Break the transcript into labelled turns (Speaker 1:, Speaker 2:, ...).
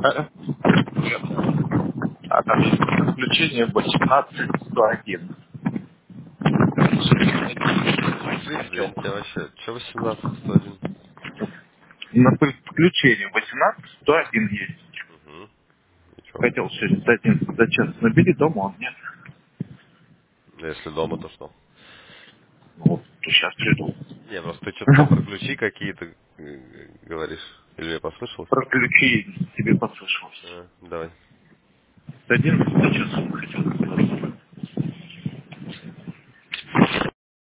Speaker 1: А там есть подключение 18.101.
Speaker 2: Блин, тебя вообще... Че 18-101?
Speaker 1: На подключение 18.101 есть.
Speaker 2: Угу. И чё?
Speaker 1: Хотел сегодня за час набери дома, он нет.
Speaker 2: Если дома, то что?
Speaker 1: Ну, вот, то сейчас приду.
Speaker 2: Не, просто ты что-то там про ключи какие-то говоришь. Или я послышал?
Speaker 1: Про ключи тебе послышалось.
Speaker 2: Давай.
Speaker 1: С 11 до часа хотел сказать.